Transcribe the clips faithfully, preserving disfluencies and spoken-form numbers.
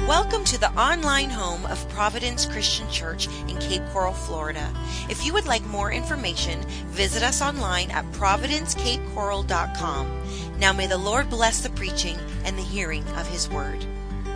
Welcome to the online home of Providence Christian Church in Cape Coral, Florida. If you would like more information, visit us online at providence cape coral dot com. Now may the Lord bless the preaching and the hearing of His Word.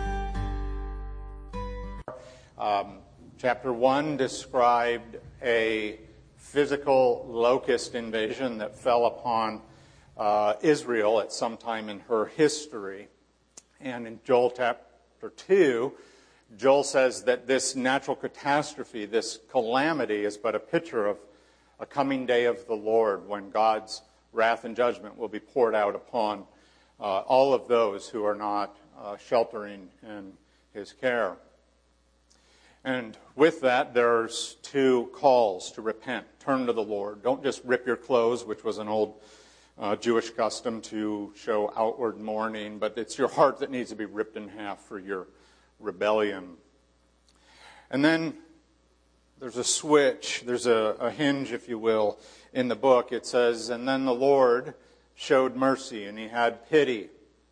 Um, chapter one described a physical locust invasion that fell upon uh, Israel at some time in her history. And in Joel chapter two, Joel says that this natural catastrophe, this calamity, is but a picture of a coming day of the Lord when God's wrath and judgment will be poured out upon uh, all of those who are not uh, sheltering in His care. And with that, there's two calls to repent, turn to the Lord. Don't just rip your clothes, which was an old uh, Jewish custom to show outward mourning, but it's your heart that needs to be ripped in half for your rebellion. And then there's a switch, there's a, a hinge, if you will, in the book. It says, and then the Lord showed mercy, and He had pity.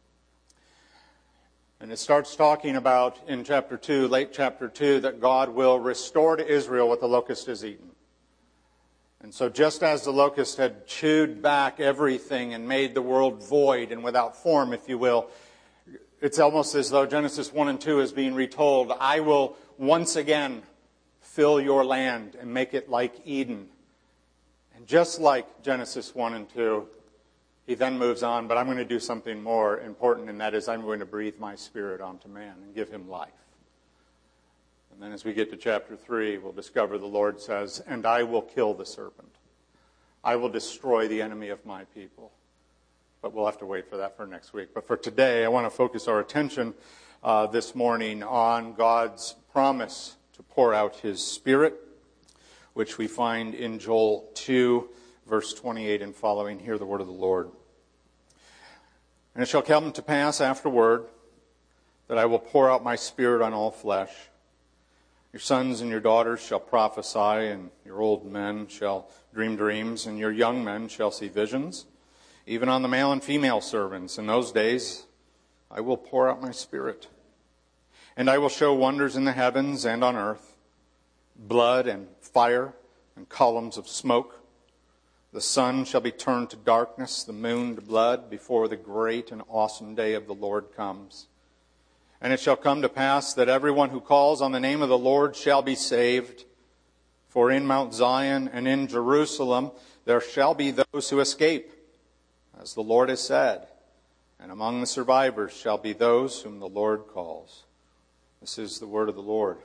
And it starts talking about, in chapter two, late chapter two, that God will restore to Israel what the locust has eaten. And so just as the locust had chewed back everything and made the world void and without form, if you will, it's almost as though Genesis one and two is being retold. I will once again fill your land and make it like Eden. And just like Genesis one and two, He then moves on, but I'm going to do something more important, and that is I'm going to breathe my Spirit onto man and give him life. And then as we get to chapter three, we'll discover the Lord says, and I will kill the serpent. I will destroy the enemy of my people. But we'll have to wait for that for next week. But for today, I want to focus our attention uh, this morning on God's promise to pour out His Spirit, which we find in Joel two, verse twenty-eight and following. Hear the word of the Lord. And it shall come to pass afterward that I will pour out my Spirit on all flesh. Your sons and your daughters shall prophesy, and your old men shall dream dreams, and your young men shall see visions. Even on the male and female servants in those days I will pour out my Spirit. And I will show wonders in the heavens and on earth, blood and fire and columns of smoke. The sun shall be turned to darkness, the moon to blood, before the great and awesome day of the Lord comes. And it shall come to pass that everyone who calls on the name of the Lord shall be saved. For in Mount Zion and in Jerusalem there shall be those who escape, as the Lord has said. And among the survivors shall be those whom the Lord calls. This is the word of the Lord.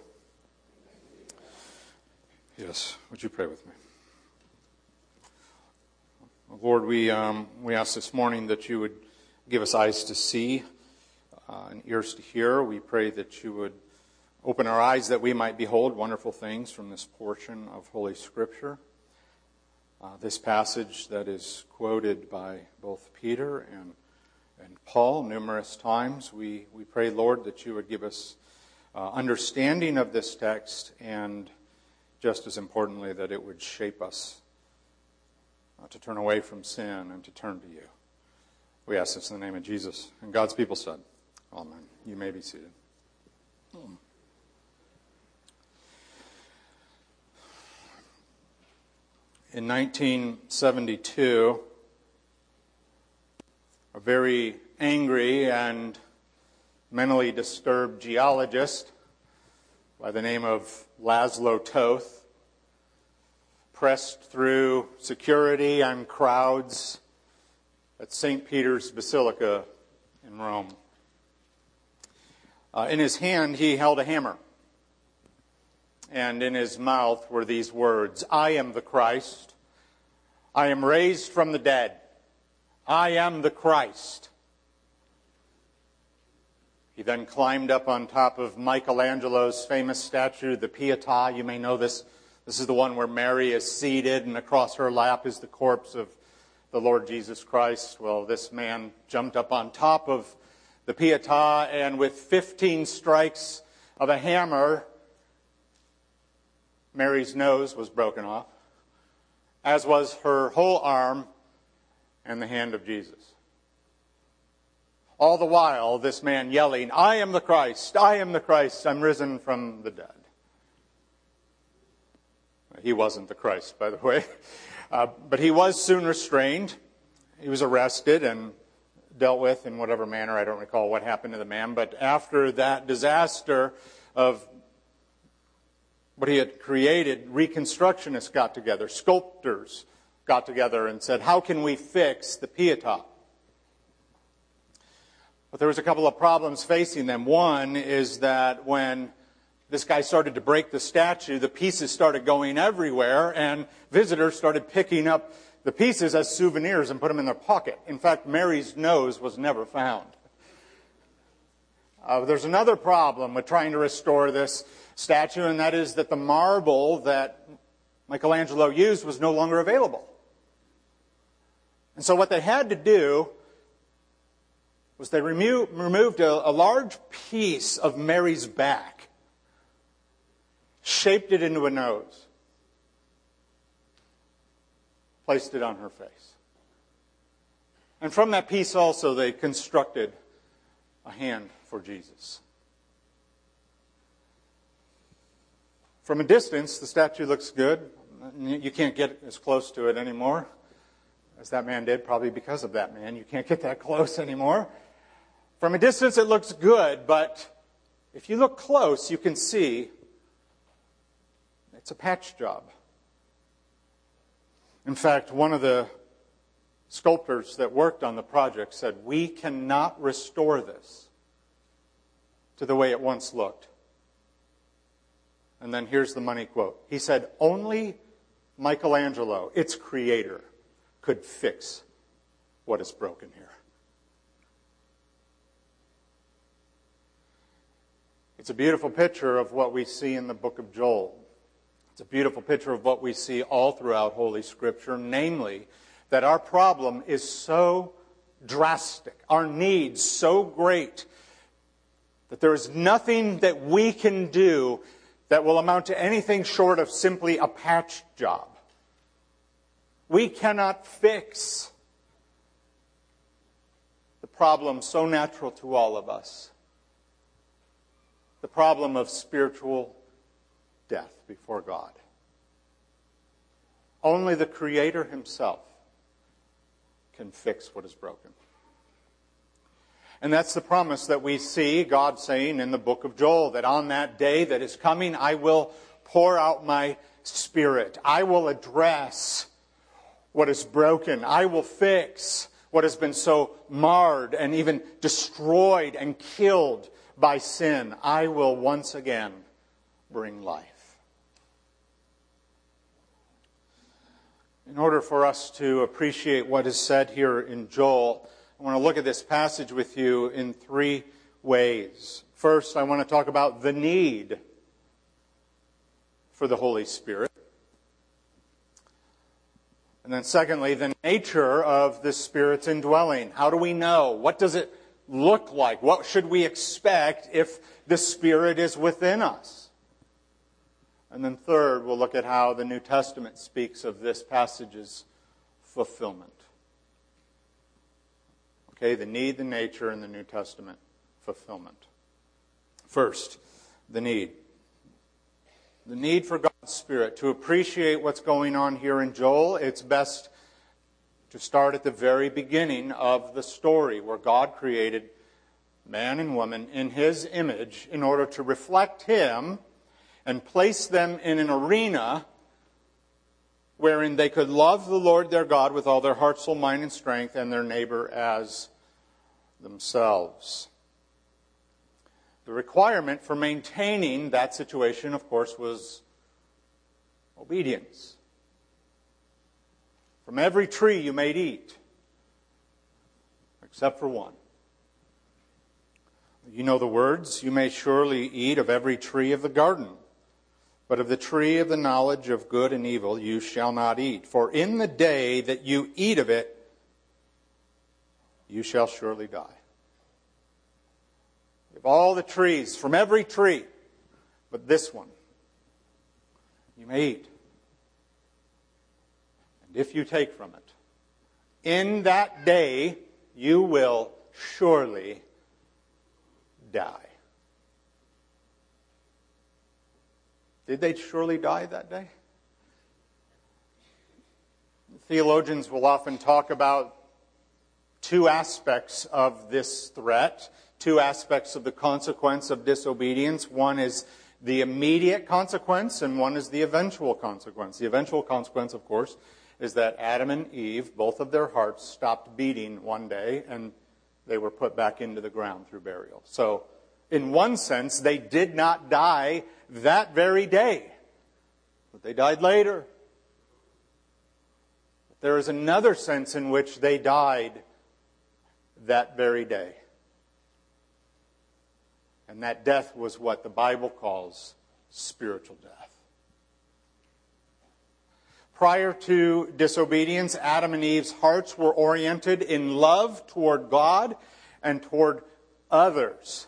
Yes, would you pray with me? Lord, we um, we ask this morning that you would give us eyes to see uh, and ears to hear. We pray that you would open our eyes that we might behold wonderful things from this portion of Holy Scripture. Uh, this passage that is quoted by both Peter and, and Paul numerous times, we, we pray, Lord, that you would give us uh, understanding of this text, and just as importantly, that it would shape us Uh, to turn away from sin and to turn to you. We ask this in the name of Jesus. And God's people said, amen. You may be seated. In nineteen seventy-two, a very angry and mentally disturbed geologist by the name of Laszlo Toth pressed through security and crowds at Saint Peter's Basilica in Rome. Uh, in his hand, he held a hammer. And in his mouth were these words, I am the Christ. I am raised from the dead. I am the Christ. He then climbed up on top of Michelangelo's famous statue, the Pietà. You may know this. This is the one where Mary is seated, and across her lap is the corpse of the Lord Jesus Christ. Well, this man jumped up on top of the Pietà, and with fifteen strikes of a hammer, Mary's nose was broken off, as was her whole arm and the hand of Jesus. All the while, this man yelling, I am the Christ, I am the Christ, I'm risen from the dead. He wasn't the Christ, by the way. Uh, but he was soon restrained. He was arrested and dealt with in whatever manner. I don't recall what happened to the man. But after that disaster of what he had created, reconstructionists got together, sculptors got together and said, how can we fix the Pietà? But there was a couple of problems facing them. One is that when this guy started to break the statue, the pieces started going everywhere, and visitors started picking up the pieces as souvenirs and put them in their pocket. In fact, Mary's nose was never found. Uh, there's another problem with trying to restore this statue, and that is that the marble that Michelangelo used was no longer available. And so what they had to do was they remo- removed a, a large piece of Mary's back, shaped it into a nose, placed it on her face. And from that piece also they constructed a hand for Jesus. From a distance, the statue looks good. You can't get as close to it anymore as that man did, probably because of that man. You can't get that close anymore. From a distance, it looks good, but if you look close, you can see it's a patch job. In fact, one of the sculptors that worked on the project said, we cannot restore this to the way it once looked. And then here's the money quote. He said, only Michelangelo, its creator, could fix what is broken here. It's a beautiful picture of what we see in the book of Joel. It's a beautiful picture of what we see all throughout Holy Scripture, namely that our problem is so drastic, our needs so great, that there is nothing that we can do that will amount to anything short of simply a patch job. We cannot fix the problem so natural to all of us, the problem of spiritual death before God. Only the Creator Himself can fix what is broken. And that's the promise that we see God saying in the book of Joel, that on that day that is coming, I will pour out my Spirit. I will address what is broken. I will fix what has been so marred and even destroyed and killed by sin. I will once again bring life. In order for us to appreciate what is said here in Joel, I want to look at this passage with you in three ways. First, I want to talk about the need for the Holy Spirit. And then secondly, the nature of the Spirit's indwelling. How do we know? What does it look like? What should we expect if the Spirit is within us? And then third, we'll look at how the New Testament speaks of this passage's fulfillment. Okay, the need, the nature, and the New Testament fulfillment. First, the need. The need for God's Spirit. To appreciate what's going on here in Joel, it's best to start at the very beginning of the story, where God created man and woman in His image in order to reflect Him and place them in an arena wherein they could love the Lord their God with all their heart, soul, mind, and strength, and their neighbor as themselves. The requirement for maintaining that situation, of course, was obedience. From every tree you may eat, except for one. You know the words, you may surely eat of every tree of the garden, but of the tree of the knowledge of good and evil you shall not eat. For in the day that you eat of it, you shall surely die. Of all the trees, from every tree, but this one, you may eat. And if you take from it, in that day you will surely die. Did they surely die that day? Theologians will often talk about two aspects of this threat, two aspects of the consequence of disobedience. One is the immediate consequence, and one is the eventual consequence. The eventual consequence, of course, is that Adam and Eve, both of their hearts stopped beating one day, and they were put back into the ground through burial. So, in one sense, they did not die that very day, but they died later. But there is another sense in which they died that very day. And that death was what the Bible calls spiritual death. Prior to disobedience, Adam and Eve's hearts were oriented in love toward God and toward others.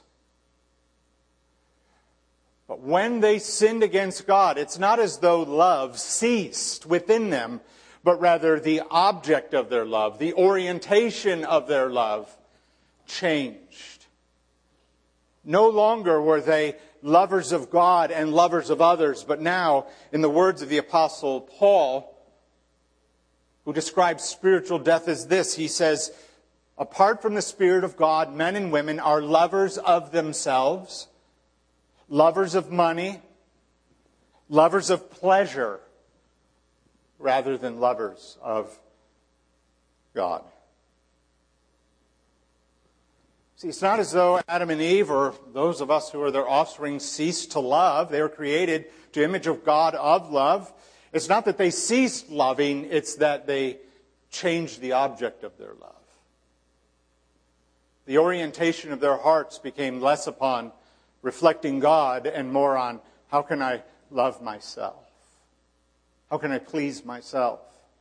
But when they sinned against God, it's not as though love ceased within them, but rather the object of their love, the orientation of their love, changed. No longer were they lovers of God and lovers of others, but now, in the words of the Apostle Paul, who describes spiritual death as this, he says, apart from the Spirit of God, men and women are lovers of themselves, lovers of money, lovers of pleasure, rather than lovers of God. See, it's not as though Adam and Eve, or those of us who are their offspring, ceased to love. They were created to image of God of love. It's not that they ceased loving, it's that they changed the object of their love. The orientation of their hearts became less upon reflecting God and more on how can I love myself? How can I please myself?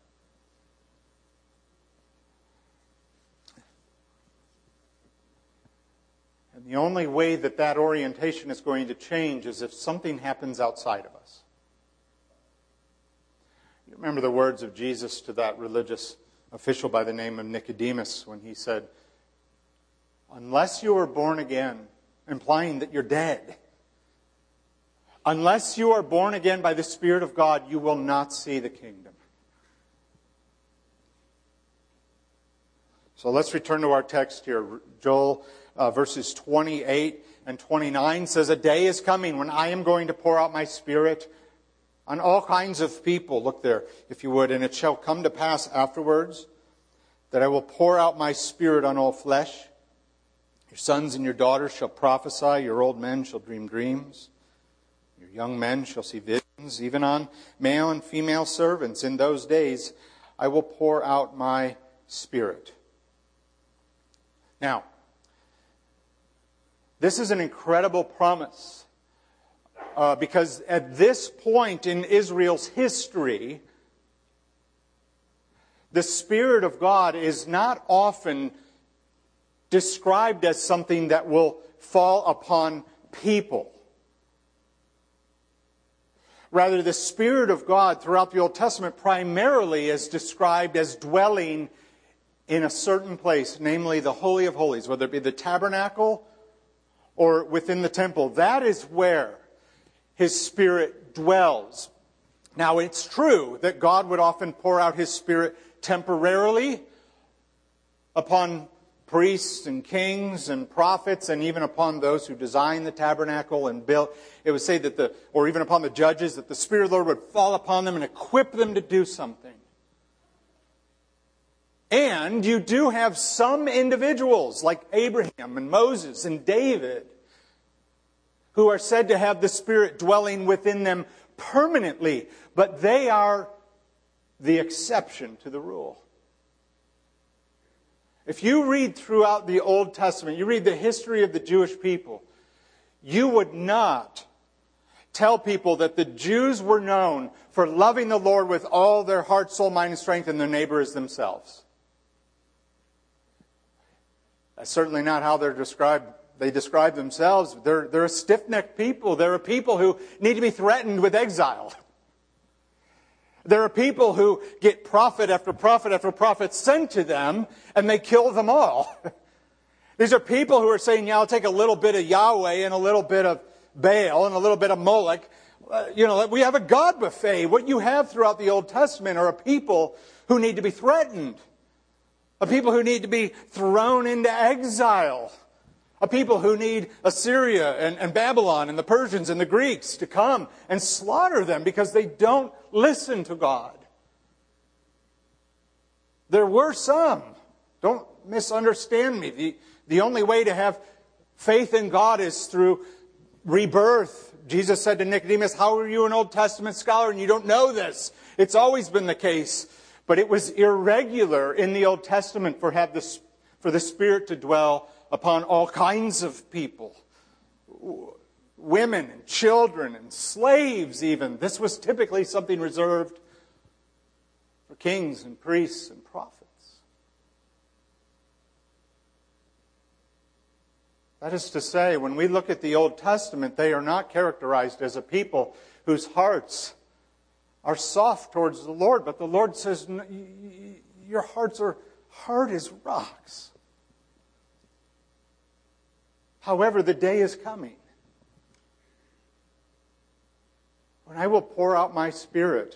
And the only way that that orientation is going to change is if something happens outside of us. You remember the words of Jesus to that religious official by the name of Nicodemus when he said, unless you are born again, implying that you're dead, unless you are born again by the Spirit of God, you will not see the kingdom. So let's return to our text here. Joel uh, verses twenty-eight and twenty-nine says, a day is coming when I am going to pour out my Spirit on all kinds of people. Look there, if you would. And it shall come to pass afterwards that I will pour out my Spirit on all flesh. Your sons and your daughters shall prophesy. Your old men shall dream dreams. Your young men shall see visions, even on male and female servants. In those days I will pour out my Spirit. Now, this is an incredible promise uh, because at this point in Israel's history, the Spirit of God is not often described as something that will fall upon people. Rather, the Spirit of God throughout the Old Testament primarily is described as dwelling in a certain place, namely the Holy of Holies, whether it be the tabernacle or within the temple. That is where His Spirit dwells. Now, it's true that God would often pour out His Spirit temporarily upon priests and kings and prophets, and even upon those who designed the tabernacle and built. It would say that the, or even upon the judges, that the Spirit of the Lord would fall upon them and equip them to do something. And you do have some individuals like Abraham and Moses and David who are said to have the Spirit dwelling within them permanently, but they are the exception to the rule. If you read throughout the Old Testament, you read the history of the Jewish people, you would not tell people that the Jews were known for loving the Lord with all their heart, soul, mind, and strength, and their neighbor as themselves. That's certainly not how they're described. They describe themselves. They're, they're a stiff-necked people. They're a people who need to be threatened with exile. There are people who get prophet after prophet after prophet sent to them, and they kill them all. These are people who are saying, yeah, I'll take a little bit of Yahweh and a little bit of Baal and a little bit of Moloch. Uh, you know, we have a God buffet. What you have throughout the Old Testament are a people who need to be threatened. A people who need to be thrown into exile. A people who need Assyria and, and Babylon and the Persians and the Greeks to come and slaughter them because they don't listen to God. There were some. Don't misunderstand me. The, the only way to have faith in God is through rebirth. Jesus said to Nicodemus, how are you an Old Testament scholar and you don't know this? It's always been the case. But it was irregular in the Old Testament for, have this, for the Spirit to dwell upon all kinds of people. Women and children and slaves even. This was typically something reserved for kings and priests and prophets. That is to say, when we look at the Old Testament, they are not characterized as a people whose hearts are soft towards the Lord. But the Lord says, your hearts are hard as rocks. However, the day is coming when I will pour out my Spirit,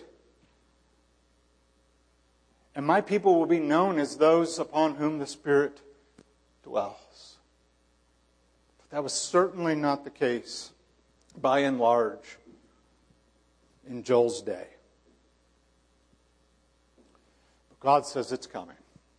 and my people will be known as those upon whom the Spirit dwells. But that was certainly not the case, by and large, in Joel's day. But God says it's coming.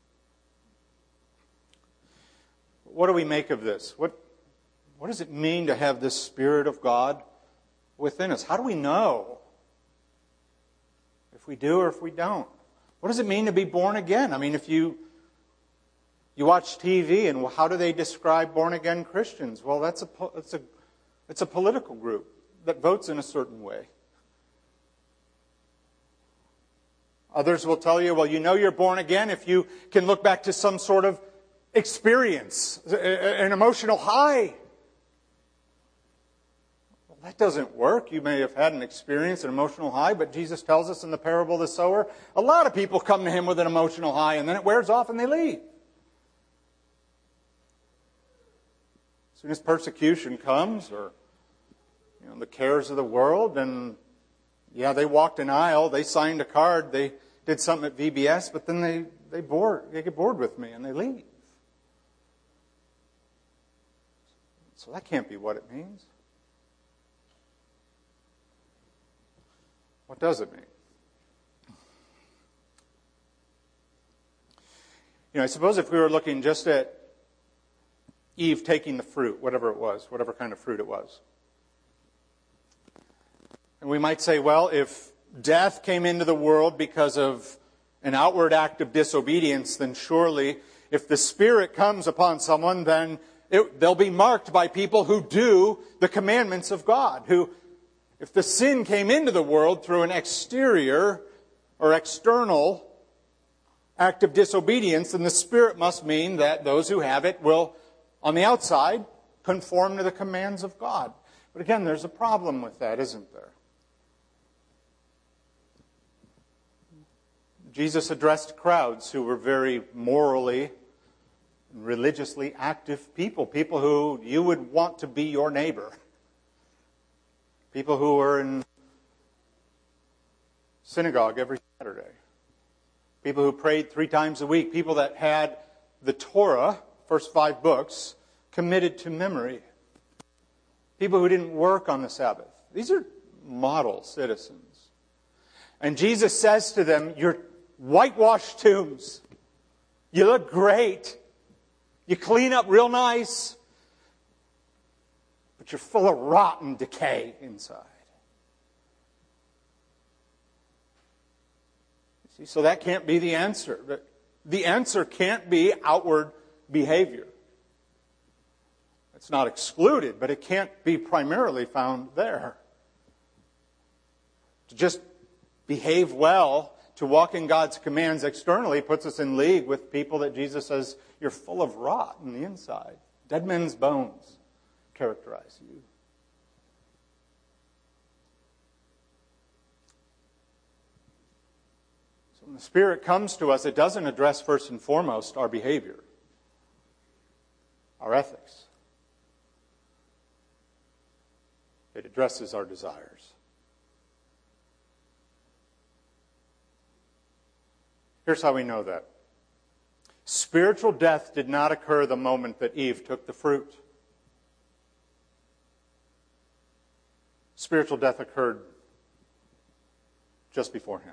What do we make of this? What What does it mean to have this Spirit of God within us? How do we know if we do or if we don't? What does it mean to be born again? I mean, if you you watch T V and how do they describe born again Christians? Well, that's a it's a it's a political group that votes in a certain way. Others will tell you, well, you know you're born again if you can look back to some sort of experience, an emotional high. That doesn't work. You may have had an experience, an emotional high, but Jesus tells us in the parable of the sower, a lot of people come to Him with an emotional high, and then it wears off and they leave. As soon as persecution comes, or you know, the cares of the world, and yeah, they walked an aisle, they signed a card, they did something at V B S, but then they, they, bored, they get bored with me and they leave. So that can't be what it means. What does it mean? You know, I suppose if we were looking just at Eve taking the fruit, whatever it was, whatever kind of fruit it was. And we might say, well, if death came into the world because of an outward act of disobedience, then surely if the Spirit comes upon someone, then it, they'll be marked by people who do the commandments of God, who if the sin came into the world through an exterior or external act of disobedience, then the Spirit must mean that those who have it will, on the outside, conform to the commands of God. But again, there's a problem with that, isn't there? Jesus addressed crowds who were very morally and religiously active people, people who you would want to be your neighbor. People who were in synagogue every Saturday. People who prayed three times a week. People that had the Torah, first five books, committed to memory. People who didn't work on the Sabbath. These are model citizens. And Jesus says to them, you're whitewashed tombs. You look great. You clean up real nice. But you're full of rotten decay inside. See, so that can't be the answer. The answer can't be outward behavior. It's not excluded, but it can't be primarily found there. To just behave well, to walk in God's commands externally, puts us in league with people that Jesus says, you're full of rot on the inside. Dead men's bones characterize you. So when the Spirit comes to us, it doesn't address first and foremost our behavior. our ethics. It addresses our desires. Here's how we know that. Spiritual death did not occur the moment that Eve took the fruit. Spiritual death occurred just beforehand.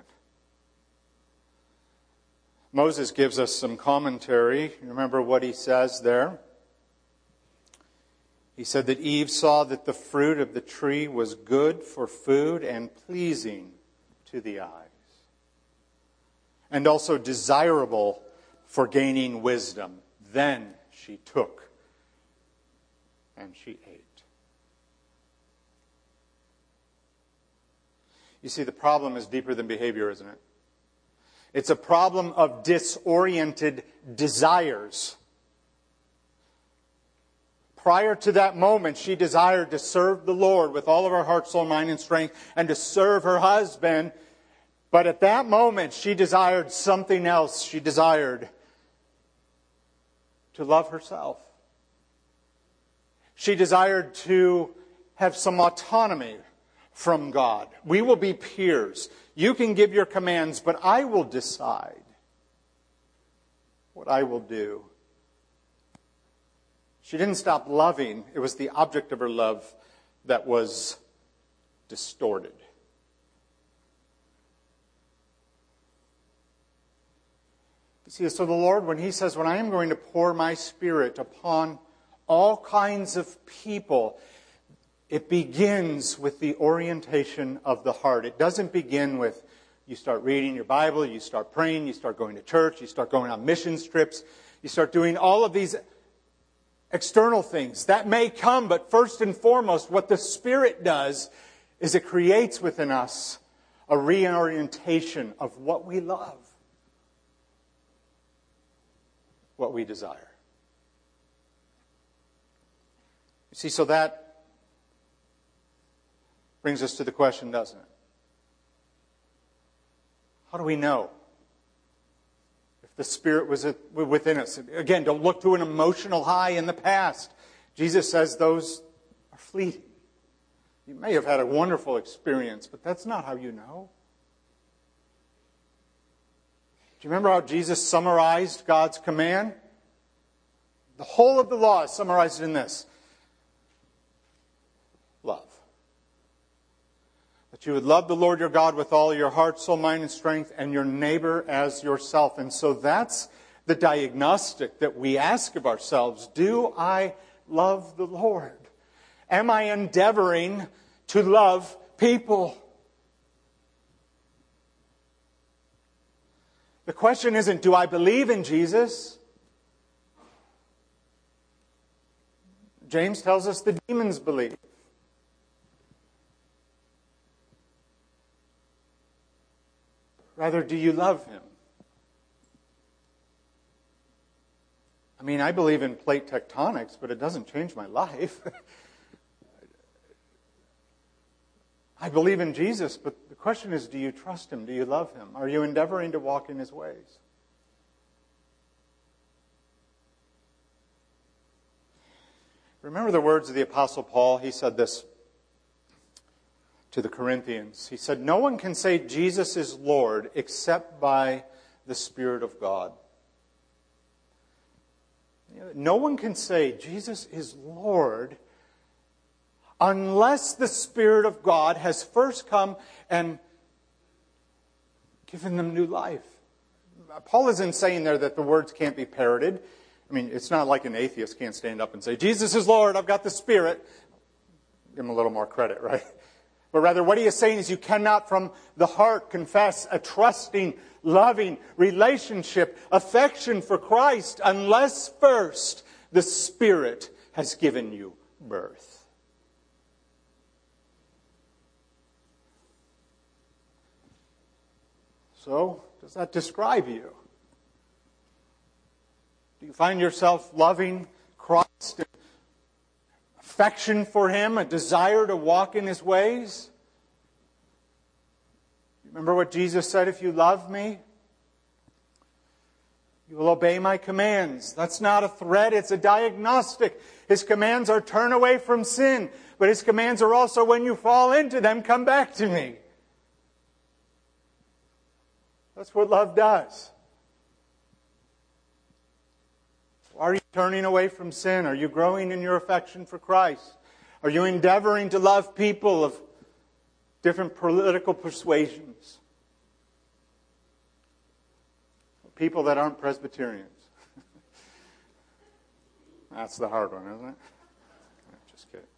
Moses gives us some commentary. Remember what he says there? He said that Eve saw that the fruit of the tree was good for food and pleasing to the eyes, and also desirable for gaining wisdom. Then she took and she ate. You see, the problem is deeper than behavior, isn't it? It's a problem of disoriented desires. Prior to that moment, she desired to serve the Lord with all of her heart, soul, mind, and strength, and to serve her husband. But at that moment, she desired something else. She desired to love herself. She desired to have some autonomy from God. We will be peers. You can give your commands, but I will decide what I will do. She didn't stop loving. It was the object of her love that was distorted. You see, so the Lord, when He says, when I am going to pour my Spirit upon all kinds of people, it begins with the orientation of the heart. It doesn't begin with you start reading your Bible, you start praying, you start going to church, you start going on mission trips, you start doing all of these external things. That may come, but first and foremost, what the Spirit does is it creates within us a reorientation of what we love, what we desire. You see, so that brings us to the question, doesn't it? How do we know if the Spirit was within us? Again, don't look to an emotional high in the past. Jesus says those are fleeting. You may have had a wonderful experience, but that's not how you know. Do you remember how Jesus summarized God's command? The whole of the law is summarized in this. Love. That you would love the Lord your God with all your heart, soul, mind, and strength, and your neighbor as yourself. And so that's the diagnostic that we ask of ourselves. Do I love the Lord? Am I endeavoring to love people? The question isn't, do I believe in Jesus? James tells us the demons believe. Rather, do you love Him? I mean, I believe in plate tectonics, but it doesn't change my life. I believe in Jesus, but the question is, do you trust Him? Do you love Him? Are you endeavoring to walk in His ways? Remember the words of the Apostle Paul? He said this to the Corinthians. He said, no one can say Jesus is Lord except by the Spirit of God. No one can say Jesus is Lord unless the Spirit of God has first come and given them new life. Paul isn't saying there that the words can't be parroted. I mean, it's not like an atheist can't stand up and say, Jesus is Lord, I've got the Spirit. Give him a little more credit, right? But rather what he is saying is you cannot from the heart confess a trusting, loving relationship, affection for Christ, unless first the Spirit has given you birth. So, does that describe you? Do you find yourself loving Christ, affection for Him, a desire to walk in His ways? Remember what Jesus said, if you love me, You will obey my commands. That's not a threat, it's a diagnostic. His commands are turn away from sin. But His commands are also, when you fall into them, come back to me. That's what love does. Are you turning away from sin? Are you growing in your affection for Christ? Are you endeavoring to love people of different political persuasions? People that aren't Presbyterians. That's the hard one, isn't it? Just kidding.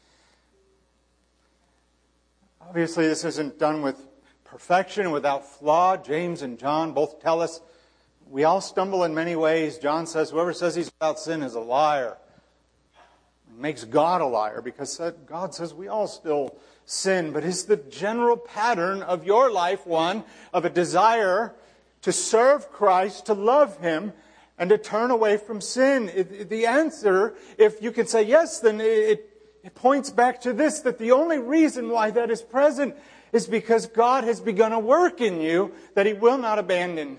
Obviously, this isn't done with perfection, without flaw. James and John both tell us we all stumble in many ways. John says, whoever says he's without sin is a liar. He makes God a liar, because God says we all still sin. But is the general pattern of your life one of a desire to serve Christ, to love Him, and to turn away from sin? It, it, the answer, if you can say yes, then it, it points back to this, that the only reason why that is present is because God has begun a work in you that He will not abandon.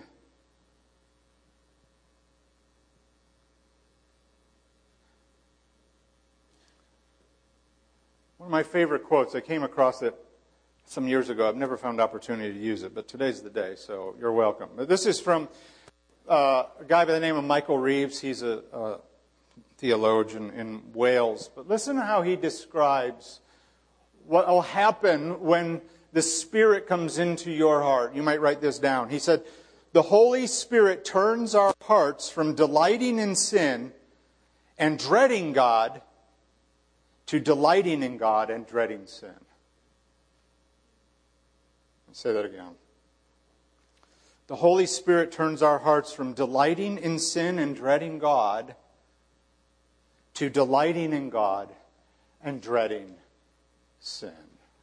One of my favorite quotes, I came across it some years ago. I've never found opportunity to use it, but today's the day, so you're welcome. This is from uh, a guy by the name of Michael Reeves. He's a, a theologian in Wales. But listen to how he describes what will happen when the Spirit comes into your heart. You might write this down. He said, the Holy Spirit turns our hearts from delighting in sin and dreading God to delighting in God and dreading sin. I'll say that again. The Holy Spirit turns our hearts from delighting in sin and dreading God to delighting in God and dreading sin.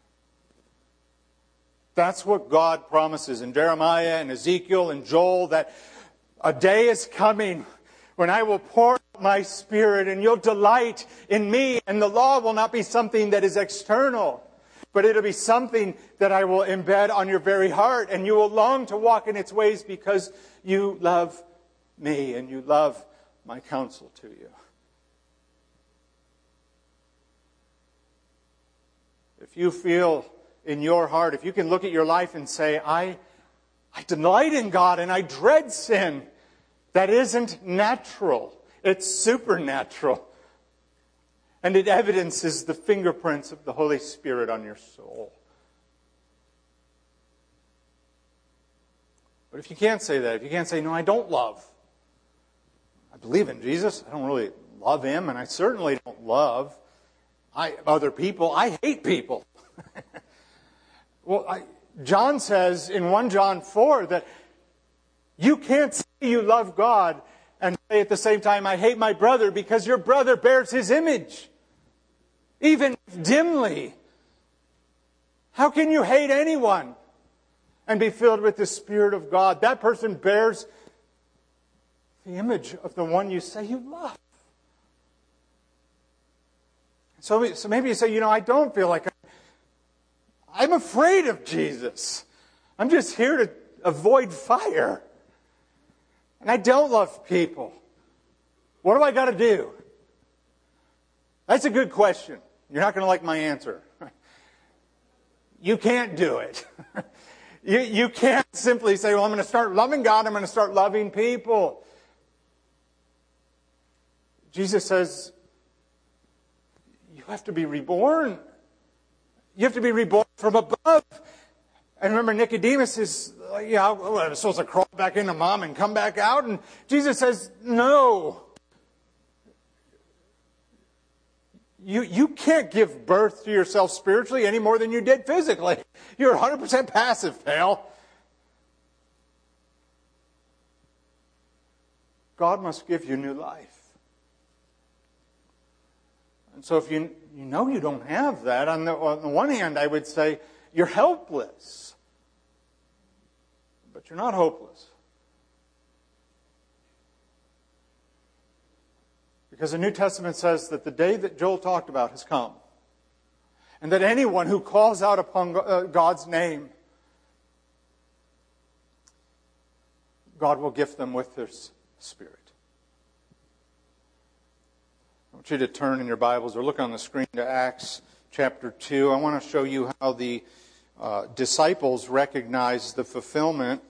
That's what God promises in Jeremiah and Ezekiel and Joel, that a day is coming when I will pour out my Spirit and you'll delight in me, and the law will not be something that is external, but it'll be something that I will embed on your very heart, and you will long to walk in its ways because you love me and you love my counsel to you. If you feel in your heart, if you can look at your life and say, I, I delight in God and I dread sin, that isn't natural. It's supernatural. And it evidences the fingerprints of the Holy Spirit on your soul. But if you can't say that, if you can't say, no, I don't love. I believe in Jesus. I don't really love Him, and I certainly don't love I, other people. I hate people. Well, I, John says in First John four that you can't say you love God and say at the same time, I hate my brother, because your brother bears his image, even dimly. How can you hate anyone and be filled with the Spirit of God? That person bears the image of the one you say you love. So, so maybe you say, you know, I don't feel like I'm, I'm afraid of Jesus. I'm just here to avoid fire. And I don't love people. What do I got to do? That's a good question. You're not going to like my answer. You can't do it. you, you can't simply say, well, I'm going to start loving God. I'm going to start loving people. Jesus says, you have to be reborn. You have to be reborn from above. And remember, Nicodemus is, you know, I'm supposed to crawl back into mom and come back out. And Jesus says, no. You, you can't give birth to yourself spiritually any more than you did physically. You're one hundred percent passive, pal. God must give you new life. And so if you, you know you don't have that, on the, on the one hand, I would say you're helpless. But you're not hopeless. Because the New Testament says that the day that Joel talked about has come. And that anyone who calls out upon God's name, God will gift them with this Spirit. I want you to turn in your Bibles or look on the screen to Acts chapter two. I want to show you how the uh, disciples recognized the fulfillment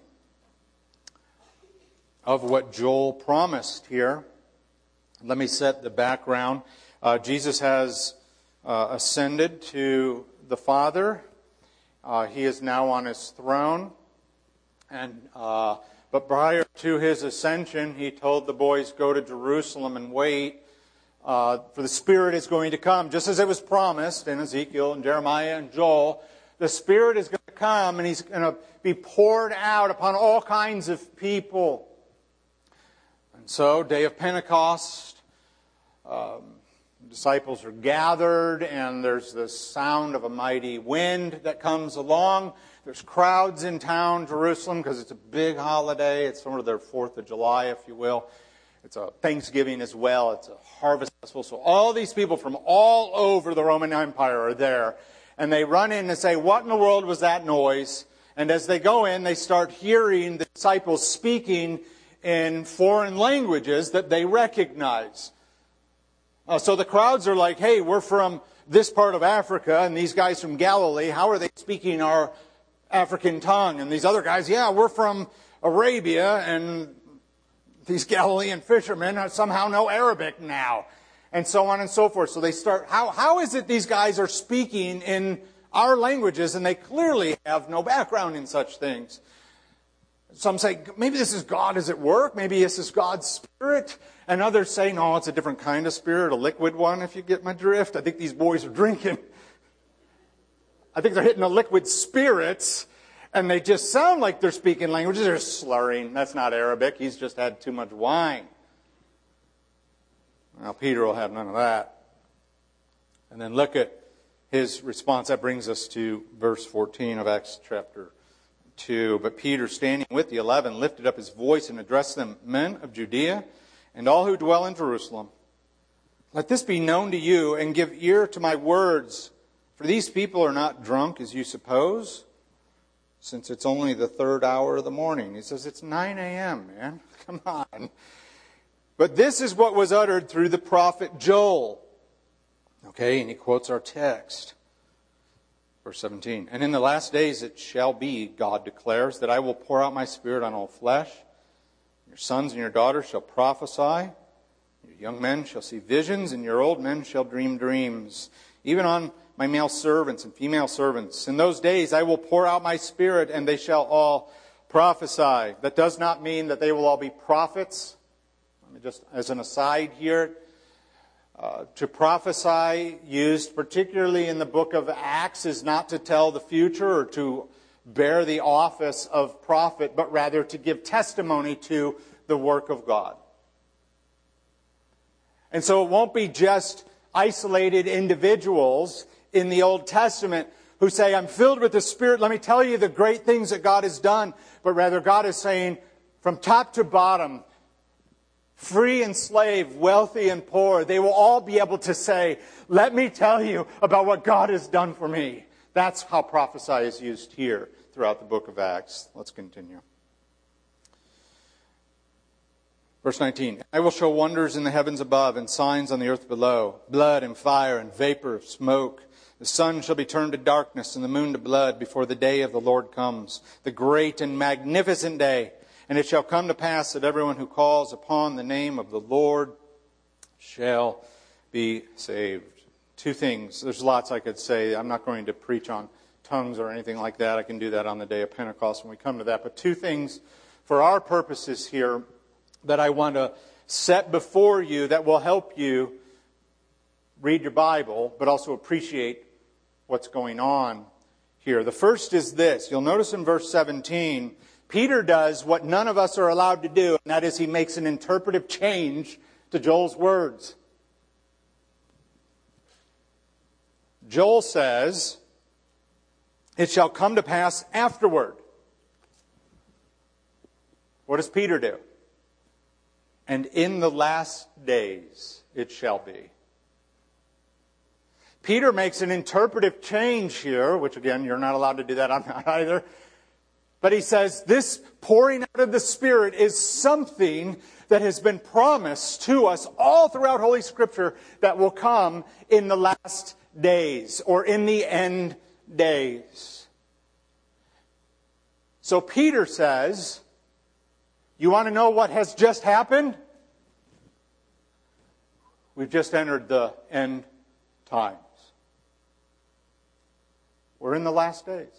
of what Joel promised here. Let me set the background. Uh, Jesus has uh, ascended to the Father. Uh, he is now on his throne. And uh, but prior to his ascension, he told the boys, go to Jerusalem and wait, uh, for the Spirit is going to come. Just as it was promised in Ezekiel and Jeremiah and Joel, the Spirit is going to come and He's going to be poured out upon all kinds of people. And so, day of Pentecost, um, disciples are gathered, and there's the sound of a mighty wind that comes along. There's crowds in town, Jerusalem, because it's a big holiday. It's sort of their fourth of July, if you will. It's a Thanksgiving as well. It's a harvest festival. So all these people from all over the Roman Empire are there. And they run in and say, what in the world was that noise? And as they go in, they start hearing the disciples speaking in foreign languages that they recognize. Uh, so the crowds are like, hey, we're from this part of Africa, and these guys from Galilee, how are they speaking our African tongue? And these other guys, yeah, we're from Arabia, and these Galilean fishermen somehow know Arabic now. And so on and so forth. So they start, how, how is it these guys are speaking in our languages, and they clearly have no background in such things? Some say, maybe this is God is at work. Maybe this is God's Spirit. And others say, no, it's a different kind of spirit, a liquid one, if you get my drift. I think these boys are drinking. I think they're hitting the liquid spirits, and they just sound like they're speaking languages. They're slurring. That's not Arabic. He's just had too much wine. Now, Peter will have none of that. And then look at his response. That brings us to verse fourteen of Acts chapter two. But Peter, standing with the eleven, lifted up his voice and addressed them, men of Judea, and all who dwell in Jerusalem, let this be known to you, and give ear to my words. For these people are not drunk, as you suppose, since it's only the third hour of the morning. He says, it's nine a.m., man. Come on. But this is what was uttered through the prophet Joel. Okay, and he quotes our text. Verse seventeen. And in the last days it shall be, God declares, that I will pour out my Spirit on all flesh. Your sons and your daughters shall prophesy. Your young men shall see visions, and your old men shall dream dreams. Even on my male servants and female servants. In those days I will pour out my Spirit, and they shall all prophesy. That does not mean that they will all be prophets. Let me just, as an aside here, uh, to prophesy, used particularly in the book of Acts, is not to tell the future or to bear the office of prophet, but rather to give testimony to the work of God. And so it won't be just isolated individuals in the Old Testament who say, I'm filled with the Spirit, let me tell you the great things that God has done. But rather God is saying, from top to bottom, free and slave, wealthy and poor, they will all be able to say, let me tell you about what God has done for me. That's how prophesy is used here throughout the book of Acts. Let's continue. Verse nineteen, I will show wonders in the heavens above and signs on the earth below, blood and fire and vapor of smoke. The sun shall be turned to darkness and the moon to blood before the day of the Lord comes, the great and magnificent day. And it shall come to pass that everyone who calls upon the name of the Lord shall be saved. Two things. There's lots I could say. I'm not going to preach on tongues or anything like that. I can do that on the day of Pentecost when we come to that. But two things for our purposes here that I want to set before you that will help you read your Bible, but also appreciate what's going on here. The first is this. You'll notice in verse seventeen, Peter does what none of us are allowed to do, and that is he makes an interpretive change to Joel's words. Joel says, it shall come to pass afterward. What does Peter do? And in the last days it shall be. Peter makes an interpretive change here, which again, you're not allowed to do that, I'm not either. But he says this pouring out of the Spirit is something that has been promised to us all throughout Holy Scripture that will come in the last days or in the end days. So Peter says, you want to know what has just happened? We've just entered the end times. We're in the last days.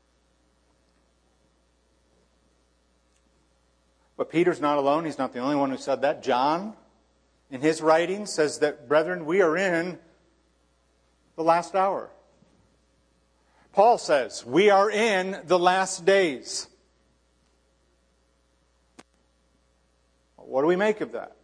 But Peter's not alone. He's not the only one who said that. John, in his writing, says that, brethren, we are in the last hour. Paul says, we are in the last days. What do we make of that?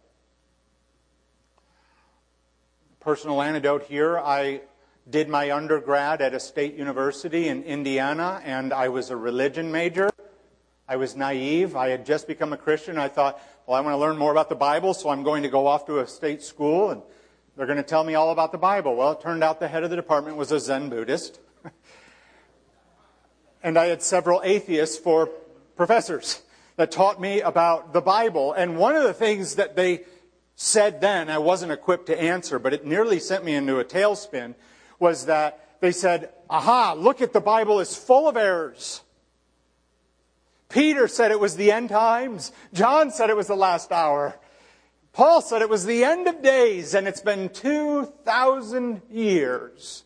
Personal anecdote here, I did my undergrad at a state university in Indiana, and I was a religion major. I was naive. I had just become a Christian. I thought, well, I want to learn more about the Bible, so I'm going to go off to a state school, and they're going to tell me all about the Bible. Well, it turned out the head of the department was a Zen Buddhist. And I had several atheists for professors that taught me about the Bible. And one of the things that they said then, I wasn't equipped to answer, but it nearly sent me into a tailspin, was that they said, aha, look at the Bible is full of errors. Peter said it was the end times. John said it was the last hour. Paul said it was the end of days, and it's been two thousand years.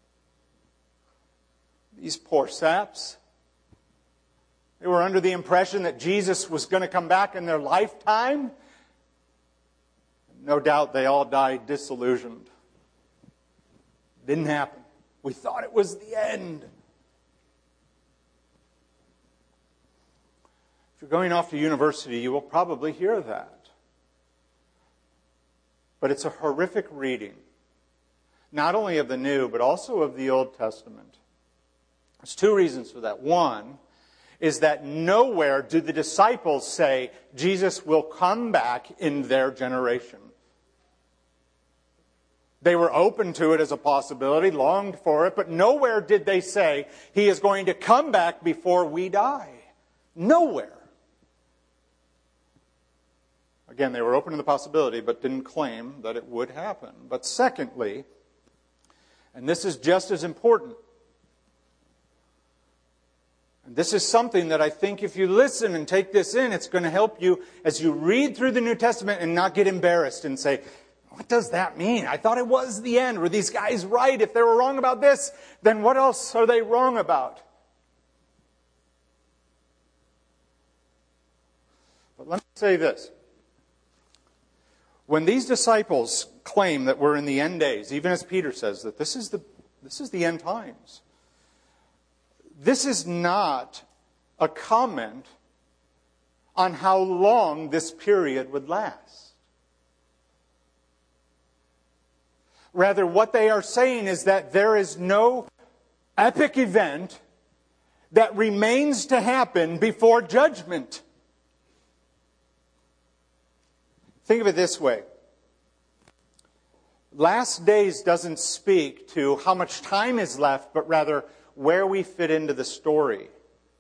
These poor saps. They were under the impression that Jesus was going to come back in their lifetime. No doubt they all died disillusioned. Didn't happen. We thought it was the end. If you're going off to university, you will probably hear that. But it's a horrific reading, not only of the New, but also of the Old Testament. There's two reasons for that. One is that nowhere do the disciples say Jesus will come back in their generation. They were open to it as a possibility, longed for it, but nowhere did they say he is going to come back before we die. Nowhere. Again, they were open to the possibility, but didn't claim that it would happen. But secondly, and this is just as important, and this is something that I think if you listen and take this in, it's going to help you as you read through the New Testament and not get embarrassed and say, what does that mean? I thought it was the end. Were these guys right? If they were wrong about this, then what else are they wrong about? But let me say this. When these disciples claim that we're in the end days, even as Peter says that this is the, this is the end times, this is not a comment on how long this period would last. Rather, what they are saying is that there is no epic event that remains to happen before judgment. Think of it this way. Last days doesn't speak to how much time is left, but rather where we fit into the story.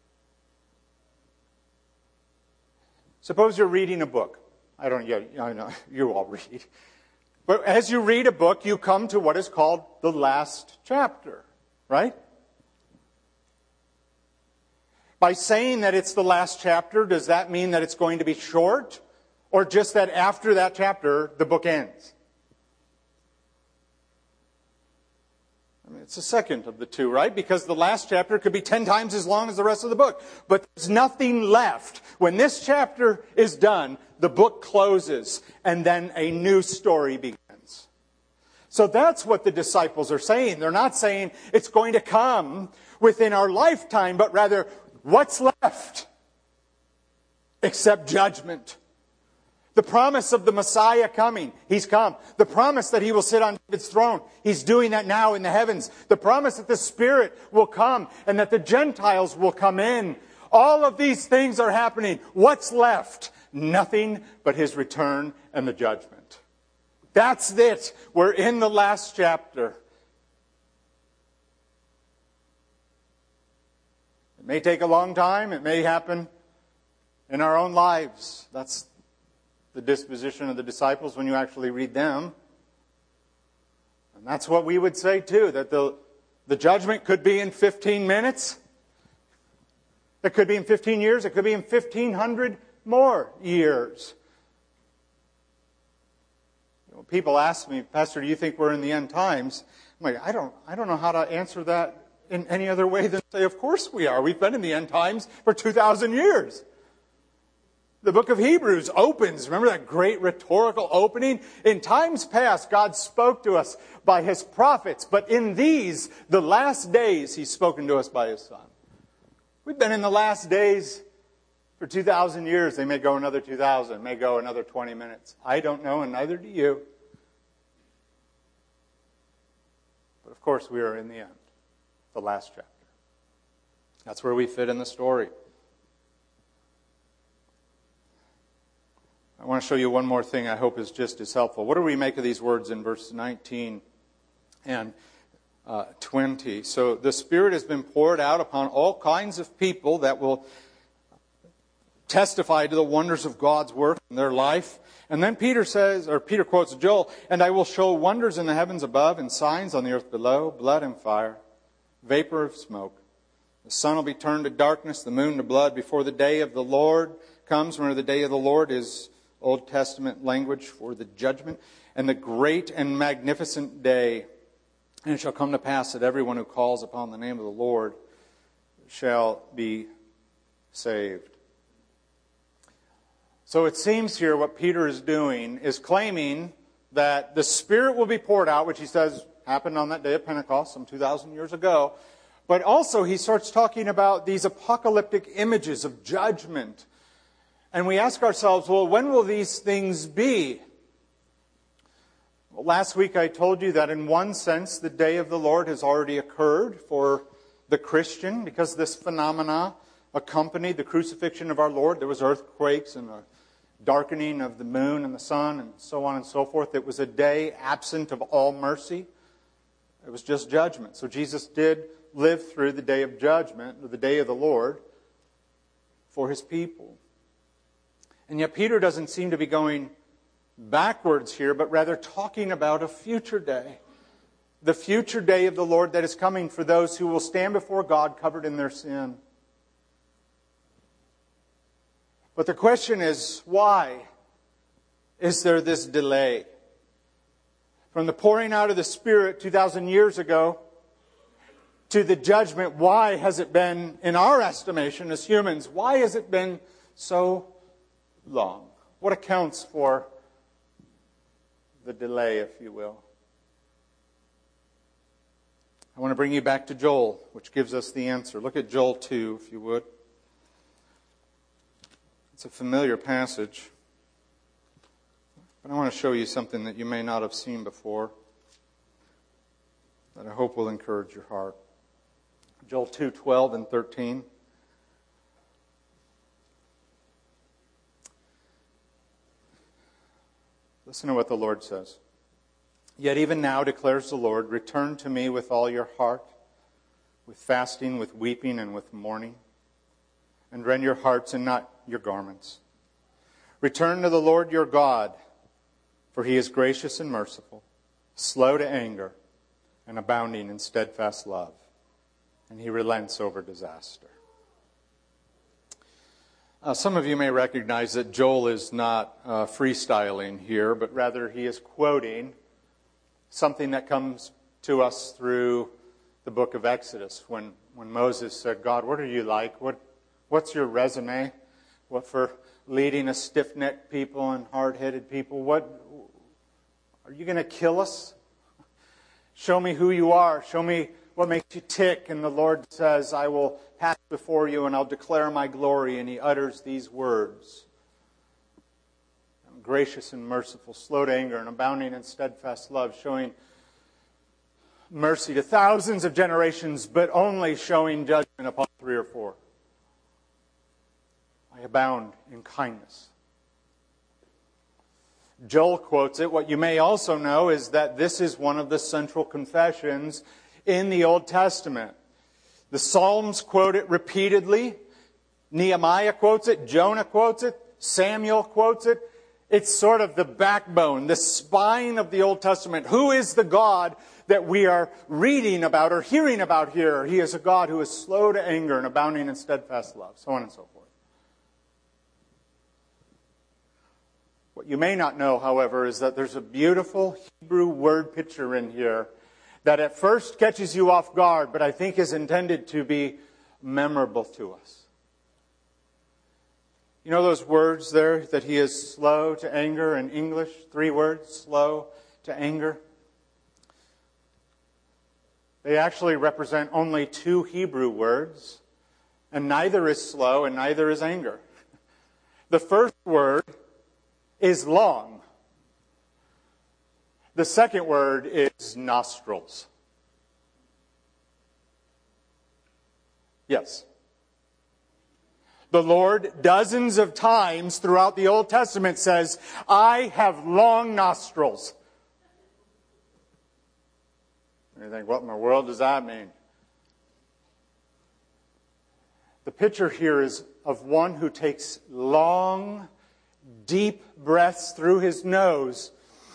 Suppose you're reading a book. I don't, yeah, I know, you all read. But as you read a book, you come to what is called the last chapter, right? By saying that it's the last chapter, does that mean that it's going to be short? Or just that after that chapter, the book ends? I mean, it's the second of the two, right? Because the last chapter could be ten times as long as the rest of the book. But there's nothing left. When this chapter is done, the book closes, and then a new story begins. So that's what the disciples are saying. They're not saying it's going to come within our lifetime, but rather, what's left? Except judgment. The promise of the Messiah coming, He's come. The promise that He will sit on David's throne, He's doing that now in the heavens. The promise that the Spirit will come and that the Gentiles will come in. All of these things are happening. What's left? Nothing but His return and the judgment. That's it. We're in the last chapter. may take a long time. It may happen in our own lives. That's the disposition of the disciples when you actually read them. And that's what we would say too, that the, the judgment could be in fifteen minutes. It could be in fifteen years. It could be in fifteen hundred more years. You know, people ask me, Pastor, do you think we're in the end times? I'm like, I don't, I don't know how to answer that in any other way than say, of course we are. We've been in the end times for two thousand years. The book of Hebrews opens. Remember that great rhetorical opening? In times past, God spoke to us by His prophets, but in these, the last days, He's spoken to us by His Son. We've been in the last days for two thousand years. They may go another two thousand, may go another twenty minutes. I don't know, and neither do you. But of course, we are in the end, the last chapter. That's where we fit in the story. I want to show you one more thing I hope is just as helpful. What do we make of these words in verse nineteen and uh, twenty? So the Spirit has been poured out upon all kinds of people that will testify to the wonders of God's work in their life. And then Peter says, or Peter quotes Joel, "And I will show wonders in the heavens above and signs on the earth below, blood and fire, vapor of smoke. The sun will be turned to darkness, the moon to blood before the day of the Lord comes." Remember, the day of the Lord is Old Testament language for the judgment. "And the great and magnificent day. And it shall come to pass that everyone who calls upon the name of the Lord shall be saved." So it seems here what Peter is doing is claiming that the Spirit will be poured out, which he says happened on that day of Pentecost some two thousand years ago. But also he starts talking about these apocalyptic images of judgment. And we ask ourselves, well, when will these things be? Well, last week I told you that in one sense the day of the Lord has already occurred for the Christian, because this phenomena accompanied the crucifixion of our Lord. There was earthquakes and a darkening of the moon and the sun and so on and so forth. It was a day absent of all mercy. It was just judgment. So Jesus did live through the day of judgment, or the day of the Lord, for His people. And yet Peter doesn't seem to be going backwards here, but rather talking about a future day. The future day of the Lord that is coming for those who will stand before God covered in their sin. But the question is, why is there this delay? From the pouring out of the Spirit two thousand years ago to the judgment, why has it been, in our estimation as humans, why has it been so long? What accounts for the delay, if you will? I want to bring you back to Joel, which gives us the answer. Look at Joel two, if you would. It's a familiar passage, but I want to show you something that you may not have seen before that I hope will encourage your heart. Joel two, twelve and thirteen. Listen to what the Lord says. "Yet even now, declares the Lord, return to me with all your heart, with fasting, with weeping, and with mourning, and rend your hearts and not your garments. Return to the Lord your God, for He is gracious and merciful, slow to anger, and abounding in steadfast love, and He relents over disaster." Uh, some of you may recognize that Joel is not uh, freestyling here, but rather he is quoting something that comes to us through the book of Exodus, when, when Moses said, "God, what are you like? What, what's your resume? What for leading a stiff-necked people and hard-headed people? What are you going to kill us? Show me who you are. Show me what makes you tick." And the Lord says, "I will pass before you and I'll declare my glory." And He utters these words: "I'm gracious and merciful, slow to anger, and abounding in steadfast love," showing mercy to thousands of generations, but only showing judgment upon three or four. "I abound in kindness." Joel quotes it. What you may also know is that this is one of the central confessions in the Old Testament. The Psalms quote it repeatedly. Nehemiah quotes it. Jonah quotes it. Samuel quotes it. It's sort of the backbone, the spine of the Old Testament. Who is the God that we are reading about or hearing about here? He is a God who is slow to anger and abounding in steadfast love, so on and so forth. What you may not know, however, is that there's a beautiful Hebrew word picture in here that at first catches you off guard, but I think is intended to be memorable to us. You know those words there, that he is slow to anger in English? Three words, slow to anger. They actually represent only two Hebrew words, and neither is slow and neither is anger. The first word is long. The second word is nostrils. Yes. The Lord, dozens of times throughout the Old Testament, says, I have long nostrils. And you think, what in the world does that mean? The picture here is of one who takes long, deep breaths through his nose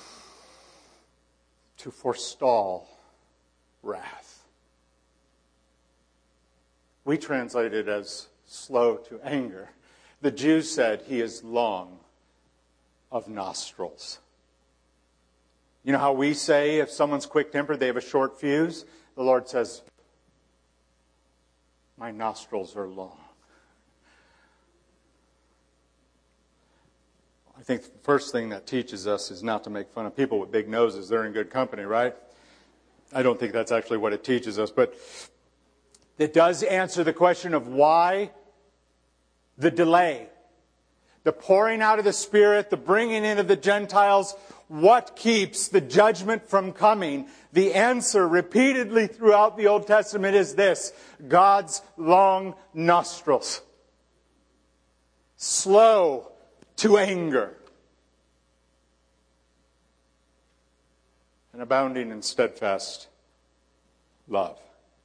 to forestall wrath. We translate it as slow to anger. The Jews said he is long of nostrils. You know how we say if someone's quick-tempered, they have a short fuse? The Lord says, my nostrils are long. I think the first thing that teaches us is not to make fun of people with big noses. They're in good company, right? I don't think that's actually what it teaches us, but it does answer the question of why the delay, the pouring out of the Spirit, the bringing in of the Gentiles. What keeps the judgment from coming? The answer repeatedly throughout the Old Testament is this: God's long nostrils. Slow to anger. And abounding in steadfast love.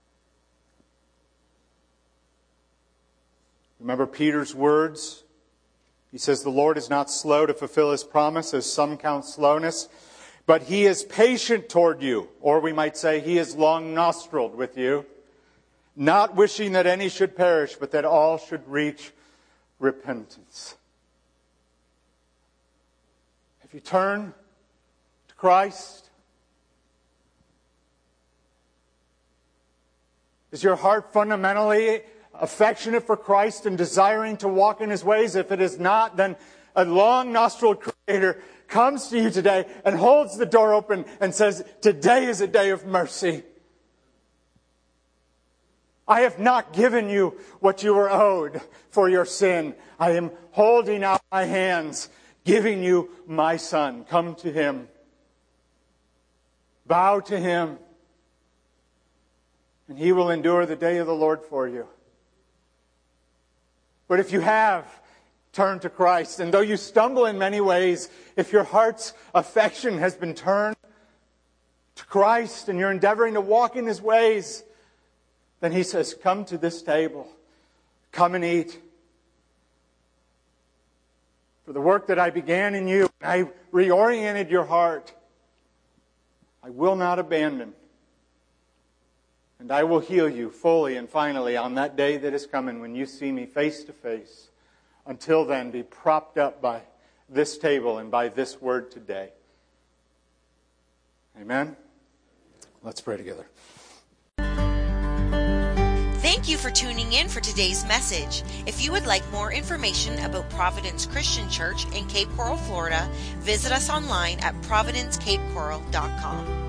Remember Peter's words? He says, the Lord is not slow to fulfill His promise, as some count slowness, but He is patient toward you. Or we might say, He is long-nostriled with you, not wishing that any should perish, but that all should reach repentance. Have you turned to Christ? Is your heart fundamentally affectionate for Christ and desiring to walk in His ways? If it is not, then a long-nostrilled Creator comes to you today and holds the door open and says, today is a day of mercy. I have not given you what you were owed for your sin. I am holding out my hands, giving you my Son. Come to Him. Bow to Him. And He will endure the day of the Lord for you. But if you have turned to Christ, and though you stumble in many ways, if your heart's affection has been turned to Christ and you're endeavoring to walk in His ways, then He says, come to this table. Come and eat. For the work that I began in you, I reoriented your heart. I will not abandon. And I will heal you fully and finally on that day that is coming when you see me face to face. Until then, be propped up by this table and by this word today. Amen? Let's pray together. Thank you for tuning in for today's message. If you would like more information about Providence Christian Church in Cape Coral, Florida, visit us online at providence cape coral dot com.